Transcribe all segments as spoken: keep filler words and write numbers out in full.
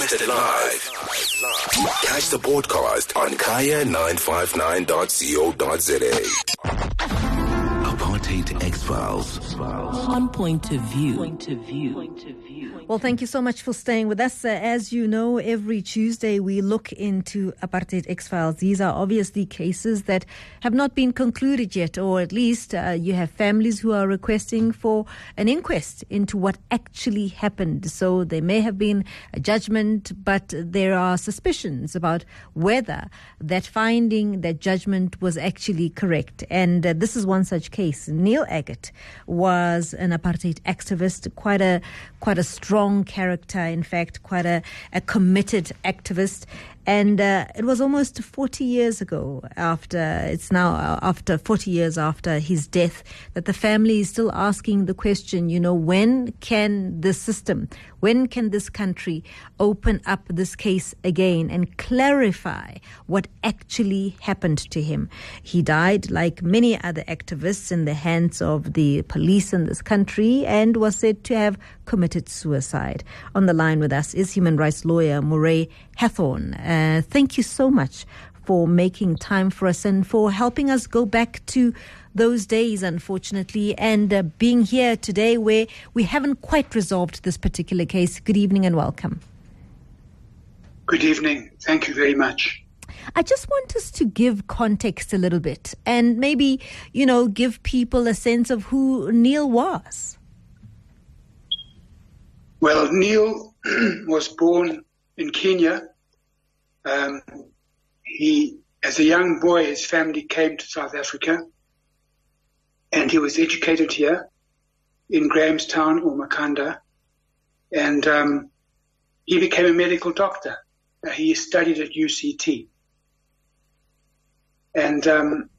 Broadcasted live. Catch the podcast on kaya nine five nine dot co dot za. Apartheid X-Files. On Point of View. Point of View. Well, thank you so much for staying with us. Uh, as you know, every Tuesday we look into Apartheid X-Files. These are obviously cases that have not been concluded yet, or at least uh, you have families who are requesting for an inquest into what actually happened. So there may have been a judgment, but there are suspicions about whether that finding, that judgment was actually correct. And uh, this is one such case. Neil Agate was an apartheid activist, quite a quite a strong character, in fact, quite a, a committed activist. And uh, it was almost forty years ago, after, it's now after forty years after his death, that the family is still asking the question, you know, when can the system, when can this country open up this case again and clarify what actually happened to him? He died, like many other activists, in the hands of the police in this country and was said to have committed suicide. On the line with us is human rights lawyer Murray Hathorn. Uh, thank you so much for making time for us and for helping us go back to those days, unfortunately, and uh, being here today where we haven't quite resolved this particular case. Good evening and welcome. Good evening. Thank you very much. I just want us to give context a little bit and maybe, you know, give people a sense of who Neil was. Well, Neil was born in Kenya. Um, he, as a young boy, his family came to South Africa, and he was educated here in Grahamstown or Makanda, and um, he became a medical doctor. Uh, he studied at U C T, and um,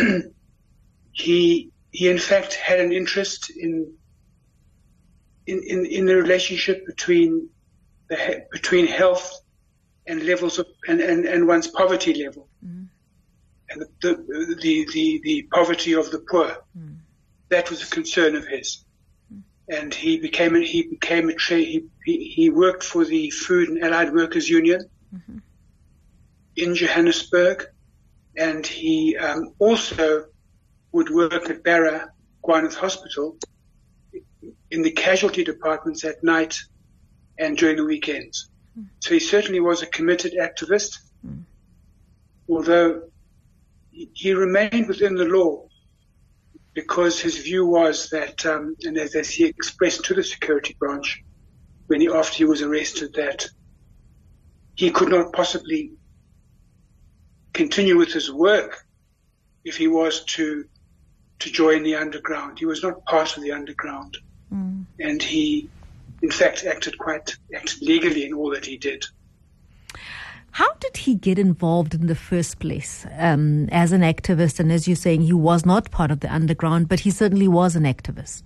he he in fact had an interest in in in, in the relationship between the between health and levels of and, and, and one's poverty level, mm. and the the, the the the poverty of the poor. Mm. That was a concern of his, mm. and he became a, he became a tra- he, he he worked for the Food and Allied Workers Union mm-hmm. in Johannesburg, and he um, also would work at Barra Gwyneth Hospital in the casualty departments at night and during the weekends. So he certainly was a committed activist, mm. although he remained within the law because his view was that, um, and as, as he expressed to the security branch when he, after he was arrested, that he could not possibly continue with his work if he was to to join the underground. He was not part of the underground, mm. and he in fact, acted quite acted legally in all that he did. How did he get involved in the first place um, as an activist? And as you're saying, he was not part of the underground, but he certainly was an activist.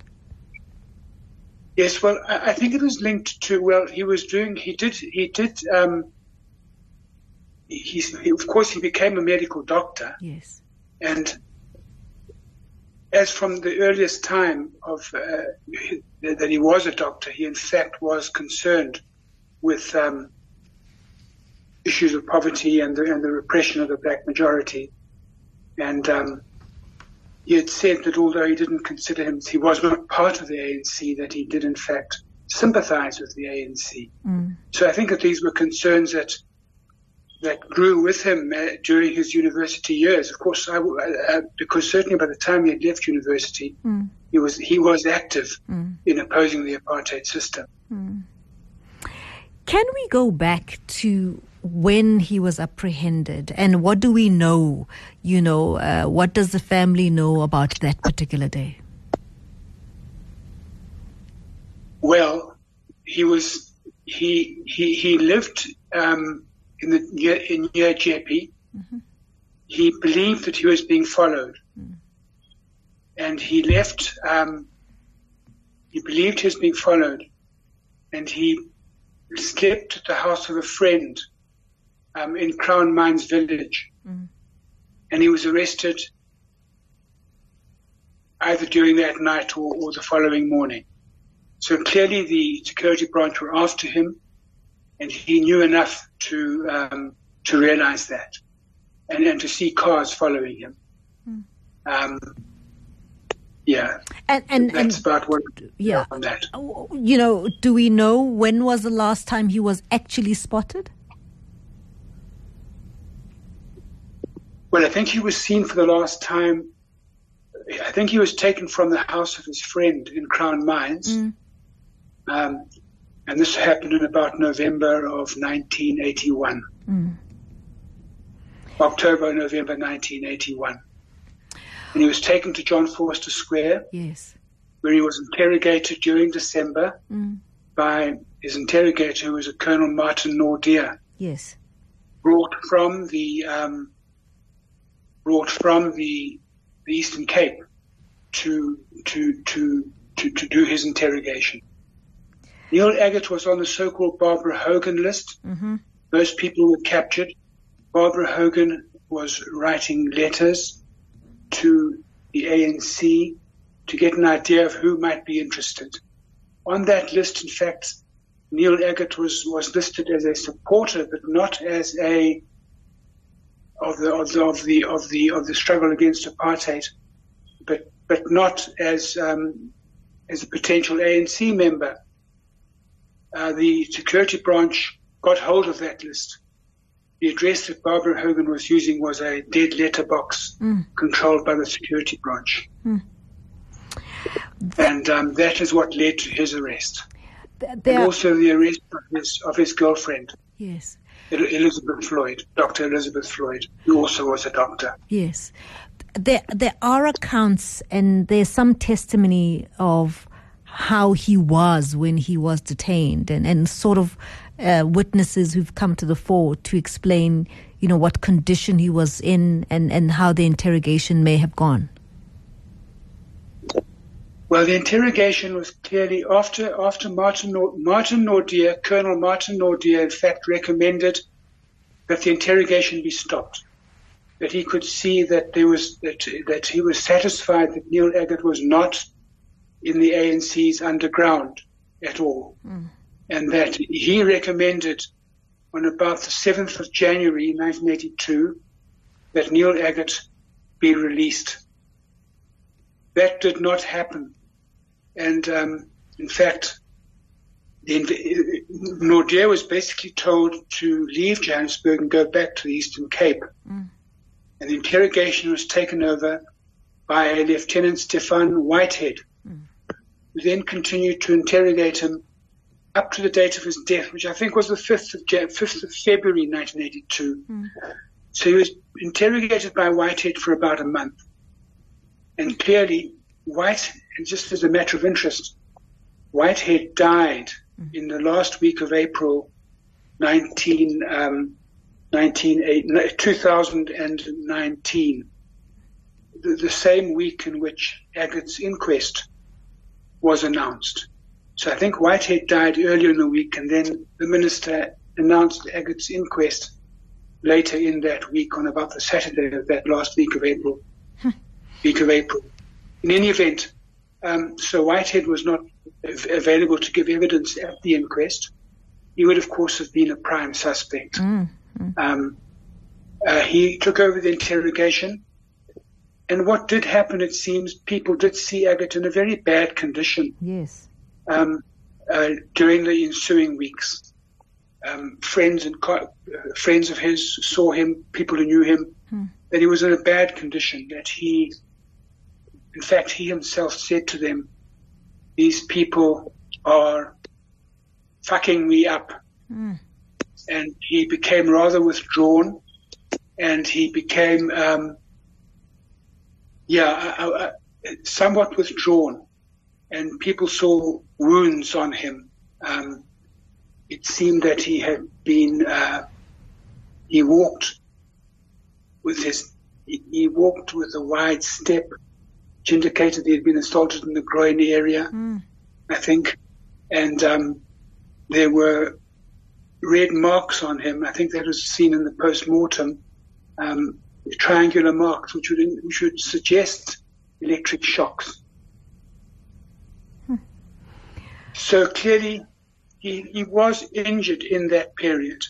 Yes, well, I, I think it was linked to, well, he was doing, he did, he did, um, he, he, of course, he became a medical doctor. Yes. And as from the earliest time of uh, that he was a doctor, he in fact was concerned with um, issues of poverty and the, and the repression of the black majority. And um, he had said that although he didn't consider him, he was not part of the A N C, that he did in fact sympathize with the A N C. Mm. So I think that these were concerns that that grew with him uh, during his university years. Of course, I, uh, because certainly by the time he had left university, mm. he was he was active mm. in opposing the apartheid system. Mm. Can we go back to when he was apprehended, and what do we know? You know, uh, what does the family know about that particular day? Well, he was he he he lived. Um, In the near, in near Jeppe, mm-hmm. he believed that he was being followed, mm. and he left. Um, he believed he was being followed, and he slept at the house of a friend um, in Crown Mines Village, mm. and he was arrested either during that night or, or the following morning. So clearly, the security branch were after him. and he knew enough to um, to realize that, and, and to see cars following him. Mm. Um, yeah, and and that's and, about what. Yeah, on that. You know, do we know when was the last time he was actually spotted? Well, I think he was seen for the last time. I think he was taken from the house of his friend in Crown Mines. Mm. Um, and this happened in about November of nineteen eighty-one. Mm. October, November nineteen eighty-one. And he was taken to John Forster Square. Yes. Where he was interrogated during December mm. by his interrogator, who was a Colonel Martin Nordier. Yes. Brought from the um, brought from the, the Eastern Cape to to to to to do his interrogation. Neil Aggott was on the so-called Barbara Hogan list. Mm-hmm. Most people were captured. Barbara Hogan was writing letters to the A N C to get an idea of who might be interested. On that list, in fact, Neil Aggott was, was listed as a supporter, but not as a of the of the of the of the of the struggle against apartheid, but but not as um, as a potential A N C member. Uh, the security branch got hold of that list. The address that Barbara Hogan was using was a dead letterbox mm. controlled by the security branch. Mm. And um, that is what led to his arrest. There and also the arrest of his, of his girlfriend. Yes. Elizabeth Floyd, Doctor Elizabeth Floyd, who also was a doctor. Yes. There, there are accounts and there's some testimony of how he was when he was detained, and, and sort of uh, witnesses who've come to the fore to explain, you know, what condition he was in and, and how the interrogation may have gone. Well, the interrogation was clearly after after Martin Martin Nordier, Colonel Martin Nordier, in fact, recommended that the interrogation be stopped. That he could see that there was that that he was satisfied that Neil Aggott was not in the A N C's underground at all, mm. and that he recommended on about the seventh of January, nineteen eighty-two, that Neil Aggott be released. That did not happen. And um, in fact, the, Nordier was basically told to leave Johannesburg and go back to the Eastern Cape. Mm. And the interrogation was taken over by Lieutenant Stefan Whitehead, mm. who then continued to interrogate him up to the date of his death, which I think was the fifth of, fifth of February nineteen eighty-two. Mm. So he was interrogated by Whitehead for about a month. And clearly, White, and just as a matter of interest, Whitehead died mm. in the last week of April nineteen, um, two thousand nineteen, the, the same week in which Aggott's inquest was announced. So I think Whitehead died earlier in the week, and then the minister announced Aggott's inquest later in that week, on about the Saturday of that last week of April. Huh. Week of April. In any event, um, so Whitehead was not av- available to give evidence at the inquest. He would, of course, have been a prime suspect. Mm, mm. Um, uh, he took over the interrogation, and what did happen, it seems, people did see Aggott in a very bad condition. Yes. Um, uh, during the ensuing weeks. Um, friends and co- uh, friends of his saw him, people who knew him, hmm. that he was in a bad condition, that he, in fact, he himself said to them, these people are fucking me up. Hmm. And he became rather withdrawn, and he became, um, yeah, uh, uh, somewhat withdrawn. And people saw wounds on him. Um, it seemed that he had been, uh, he walked with his, he, he walked with a wide step, which indicated he had been assaulted in the groin area, mm. I think. And um, there were red marks on him. I think that was seen in the post-mortem, um, triangular marks, which would, which would suggest electric shocks. So clearly, he, he was injured in that period.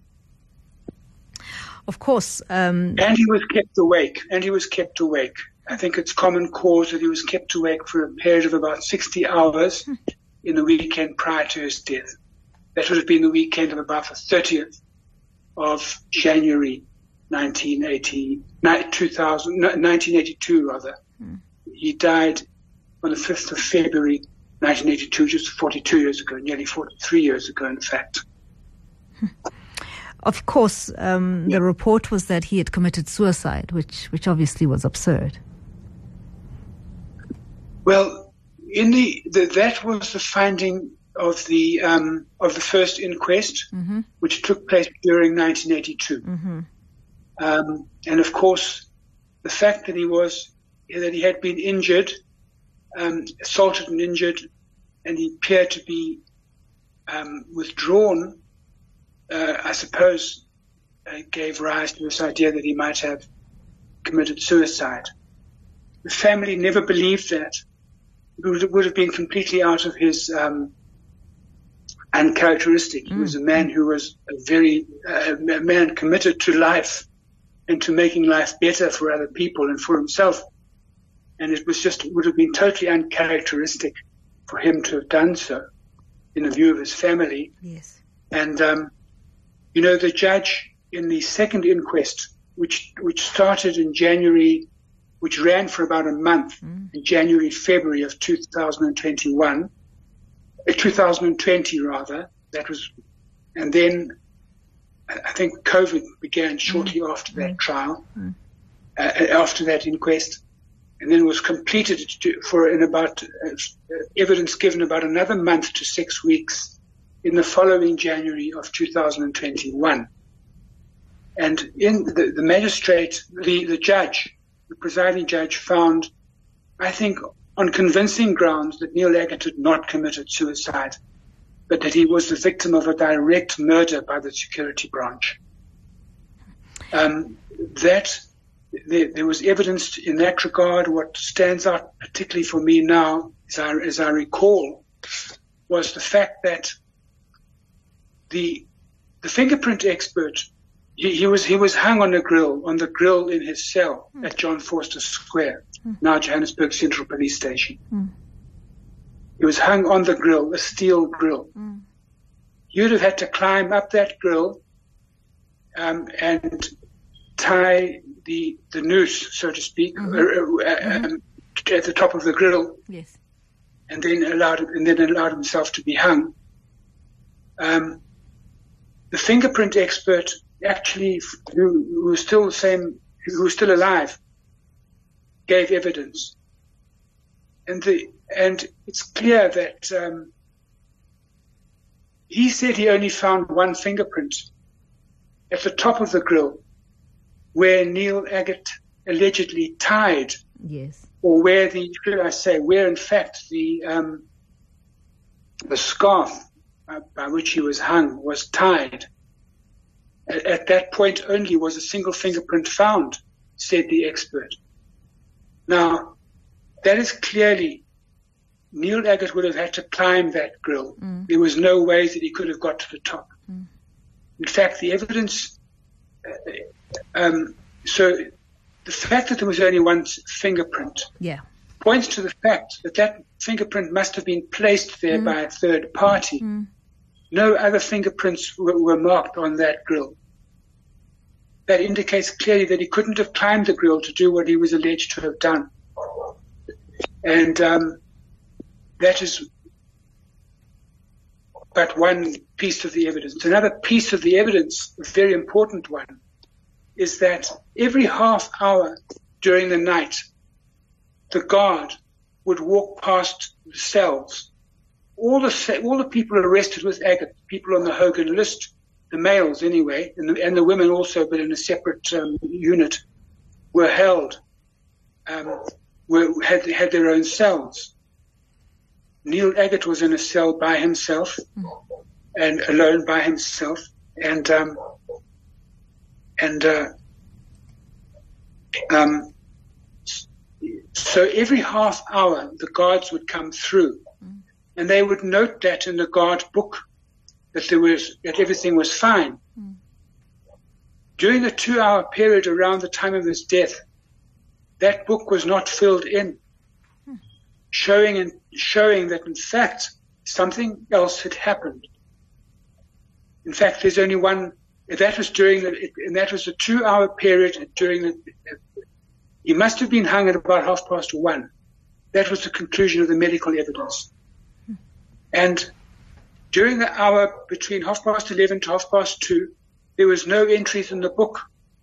Of course. Um, and he was kept awake. And he was kept awake. I think it's common cause that he was kept awake for a period of about sixty hours in the weekend prior to his death. That would have been the weekend of about the thirtieth of January nineteen eighty, two thousand, nineteen eighty-two rather. Hmm. He died on the fifth of February nineteen eighty-two, just forty-two years ago, nearly forty-three years ago in fact. Of course, um, yeah. the report was that he had committed suicide, which which obviously was absurd. Well, in the, the that was the finding of the um, of the first inquest, mm-hmm. which took place during nineteen eighty-two, mm-hmm. um, and of course, the fact that he was that he had been injured, um, assaulted and injured, and he appeared to be um, withdrawn. Uh, I suppose uh, gave rise to this idea that he might have committed suicide. The family never believed that. It would have been completely out of his um, uncharacteristic. He mm. was a man who was a very uh, a man committed to life and to making life better for other people and for himself. And it was just it would have been totally uncharacteristic for him to have done so in the view of his family. Yes. And um, you know, the judge in the second inquest, which which started in January, which ran for about a month, mm. in January, February of two thousand twenty-one, uh, two thousand twenty rather, that was, and then I think COVID began shortly mm. after that mm. trial, mm. Uh, after that inquest, and then was completed to, for in about uh, evidence given about another month to six weeks. In the following January of two thousand twenty-one. And in the, the magistrate, the, the judge, the presiding judge found, I think, on convincing grounds that Neil Aggett had not committed suicide, but that he was the victim of a direct murder by the security branch. Um, that there, there was evidence in that regard. What stands out particularly for me now, as I, as I recall, was the fact that The the fingerprint expert, he, he was he was hung on a grill, on the grill in his cell mm. at John Forster Square, mm. now Johannesburg Central Police Station. Mm. He was hung on the grill, a steel grill. Mm. You'd have had to climb up that grill um, and tie the the noose, so to speak, mm-hmm. uh, uh, mm-hmm. um, at the top of the grill. Yes. And then allowed and then allowed himself to be hung. Um, The fingerprint expert, actually, who, who was still the same, who was still alive, gave evidence, and the and it's clear that um, he said he only found one fingerprint at the top of the grill, where Neil Aggett allegedly tied, yes, or where the should I say, where in fact the um, the scarf by which he was hung was tied. At, at that point only was a single fingerprint found, said the expert. Now, that is clearly, Neil Aggett would have had to climb that grill. Mm. There was no way that he could have got to the top. Mm. In fact, the evidence, uh, um, so the fact that there was only one fingerprint yeah. points to the fact that that fingerprint must have been placed there mm. by a third party. Mm. No other fingerprints were, were marked on that grill. That indicates clearly that he couldn't have climbed the grill to do what he was alleged to have done. And um, that is but one piece of the evidence. Another piece of the evidence, a very important one, is that every half hour during the night, the guard would walk past the cells. All the all the people arrested with Aggett, people on the Hogan list, the males anyway, and the, and the women also, but in a separate um, unit, were held, um, were had had their own cells. Neil Aggett was in a cell by himself, and alone by himself, and um, and uh, um, so every half hour the guards would come through. And they would note that in the guard book that there was that everything was fine. Mm. During the two-hour period around the time of his death, that book was not filled in, mm. showing and showing that in fact something else had happened. In fact, there's only one. That was during the, and that was a two-hour period during the. He must have been hung at about half past one. That was the conclusion of the medical evidence. Mm. And during the hour between half past eleven to half past two, there was no entries in the book.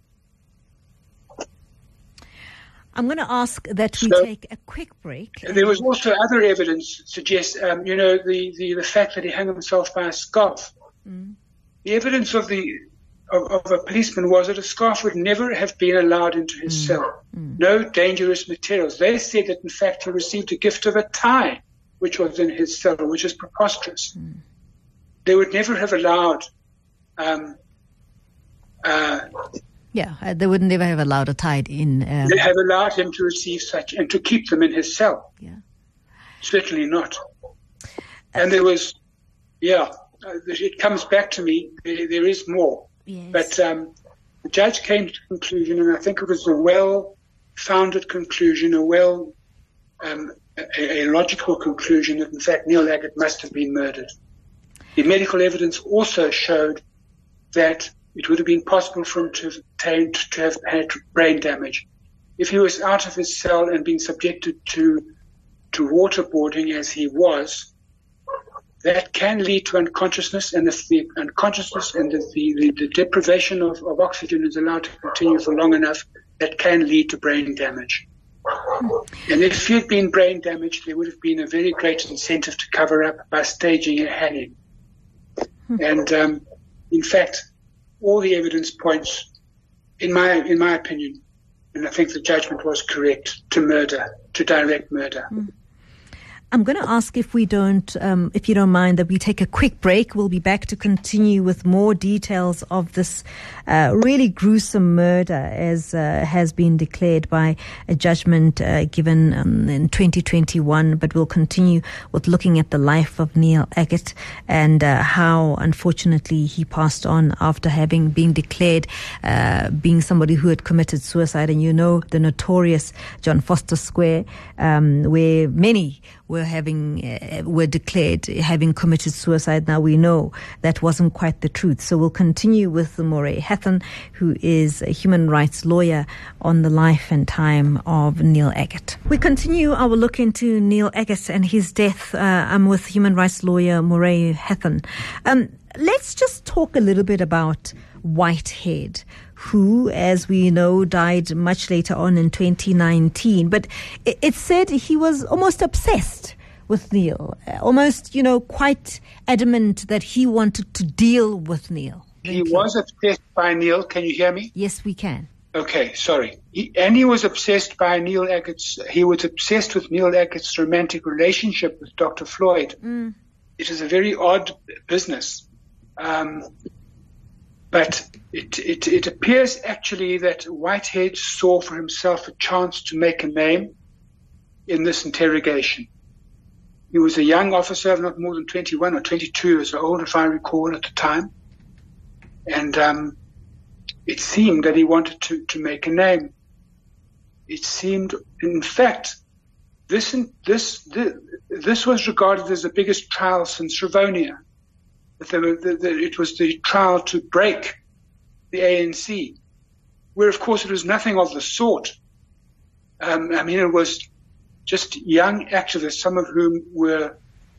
I'm going to ask that we so, take a quick break. There was also other evidence suggests, um, you know, the, the, the fact that he hung himself by a scarf. Mm. The evidence of the of, of a policeman was that a scarf would never have been allowed into his mm. cell. Mm. No dangerous materials. They said that, in fact, he received a gift of a tie, which was in his cell, which is preposterous. Mm. They would never have allowed um, uh, Yeah, uh, they would never have allowed a tide in. Um, they have allowed him to receive such and to keep them in his cell. Yeah, certainly not. And there was, yeah, uh, it comes back to me. There, there is more, yes. But um, the judge came to the conclusion, and I think it was a well-founded conclusion, a well, um, a, a logical conclusion that in fact Neil Aggett must have been murdered. The medical evidence also showed that it would have been possible for him to have, obtained, to have had brain damage. If he was out of his cell and been subjected to to waterboarding as he was, that can lead to unconsciousness, and if the unconsciousness and the, the, the deprivation of, of oxygen is allowed to continue for long enough, that can lead to brain damage. And if he had been brain damaged, there would have been a very great incentive to cover up by staging a hanging. And um, in fact, all the evidence points, in my in my opinion, and I think the judgment was correct, to murder, to direct murder. Mm. I'm going to ask if we don't, um, if you don't mind, that we take a quick break. We'll be back to continue with more details of this uh, really gruesome murder, as uh, has been declared by a judgment uh, given um, in twenty twenty-one. But we'll continue with looking at the life of Neil Aggett and uh, how, unfortunately, he passed on after having been declared uh, being somebody who had committed suicide. And you know the notorious John Foster Square, um, where many were having uh, were declared having committed suicide. Now we know that wasn't quite the truth. So we'll continue with Moray Hathan, who is a human rights lawyer, on the life and time of Neil Aggett. We continue our look into Neil Aggett and his death. Uh, I'm with human rights lawyer Moray Hathan. Um, let's just talk a little bit about Whitehead, who, as we know, died much later on in twenty nineteen. But it, it said he was almost obsessed with Neil, almost, you know, quite adamant that he wanted to deal with Neil. He was obsessed by Neil. Can you hear me? Yes, we can. Okay, sorry. He, and he was obsessed by Neil Aggett's, he was obsessed with Neil Aggett's romantic relationship with Doctor Floyd. Mm. It is a very odd business. Um, But it, it, it appears actually that Whitehead saw for himself a chance to make a name in this interrogation. He was a young officer of not more than twenty-one or twenty-two years old, if I recall, at the time. And um, it seemed that he wanted to, to make a name. It seemed, in fact, this, this, this, this was regarded as the biggest trial since Rivonia. That the, the, the, it was the trial to break the A N C, where, of course, it was nothing of the sort. Um, I mean, it was just young activists, some of whom were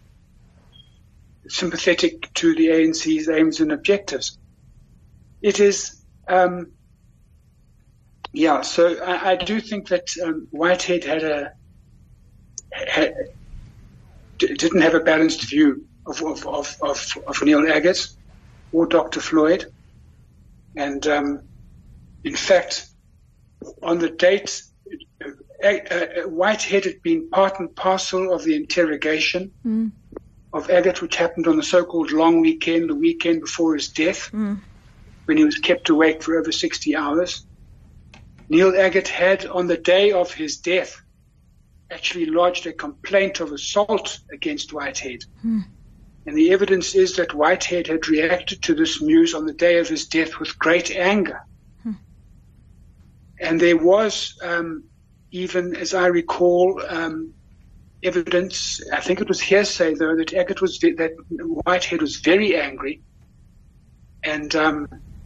sympathetic to the A N C's aims and objectives. It is, um, yeah, so I, I do think that um, Whitehead had a, had, didn't have a balanced view Of, of, of, of, of Neil Aggett or Doctor Floyd. And um, in fact, on the date, uh, uh, Whitehead had been part and parcel of the interrogation mm. of Aggett, which happened on the so-called long weekend, the weekend before his death, mm. when he was kept awake for over sixty hours. Neil Aggett had, on the day of his death, actually lodged a complaint of assault against Whitehead. Mm. And the evidence is that Whitehead had reacted to this news on the day of his death with great anger. Hmm. And there was, um, even as I recall, um, evidence, I think it was hearsay though, that Eggert was, that Whitehead was very angry. And, um,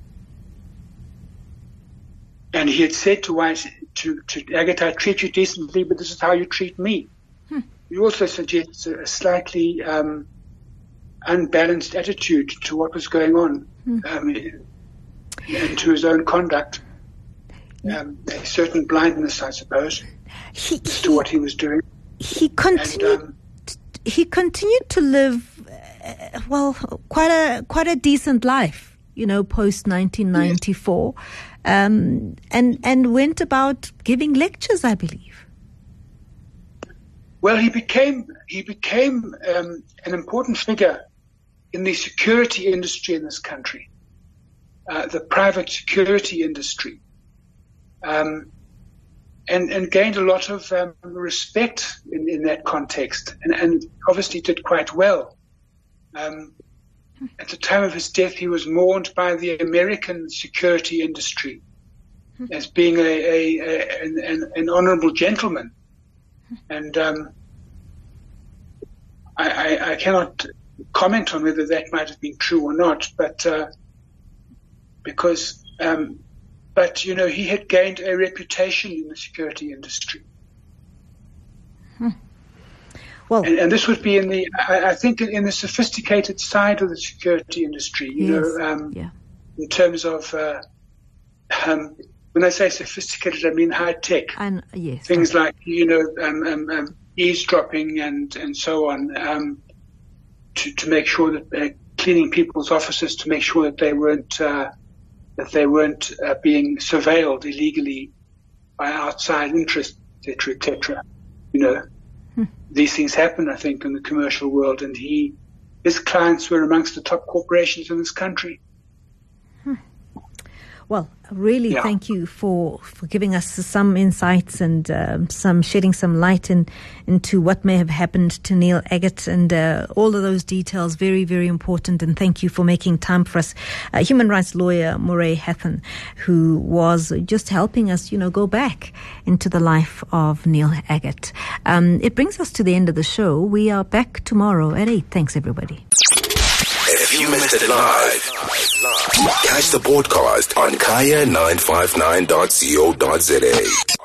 and he had said to White, to, to Eggert, I treat you decently, but this is how you treat me. Hmm. He also suggests a slightly, um, unbalanced attitude to what was going on, hmm. um, and to his own conduct. Um, a certain blindness, I suppose, he, as to what he was doing. He continued. And, um, he continued to live, uh, well, quite a quite a decent life, you know, post nineteen ninety-four, yes. um, and and went about giving lectures, I believe. Well, he became he became um, an important figure in the security industry in this country, uh, the private security industry, um, and, and gained a lot of um, respect in, in that context, and, and obviously did quite well. Um, at the time of his death, he was mourned by the American security industry as being a, a, a an, an, an honorable gentleman, and um, I, I, I cannot comment on whether that might have been true or not, but uh, because, um, but you know, he had gained a reputation in the security industry. Hmm. Well, and, and this would be in the, I, I think, in the sophisticated side of the security industry. You yes. know, um, yeah. in terms of, uh, um, when I say sophisticated, I mean high tech. And yes, things like you know, um, um, um, eavesdropping and and so on. Um, To, to make sure that they're cleaning people's offices, to make sure that they weren't uh, that they weren't uh, being surveilled illegally by outside interests, et cetera, et cetera. You know, hmm. these things happen, I think, in the commercial world, and he, his clients were amongst the top corporations in this country. Hmm. Well, really, yeah. Thank you for, for giving us some insights and um, some shedding some light in, into what may have happened to Neil Eggert, and uh, all of those details. Very, very important. And thank you for making time for us. Uh, human rights lawyer Murray Hatton, who was just helping us, you know, go back into the life of Neil Eggert. Um, it brings us to the end of the show. We are back tomorrow at eight. Thanks, everybody. If you missed it live, catch the podcast on kaya nine five nine dot co dot za.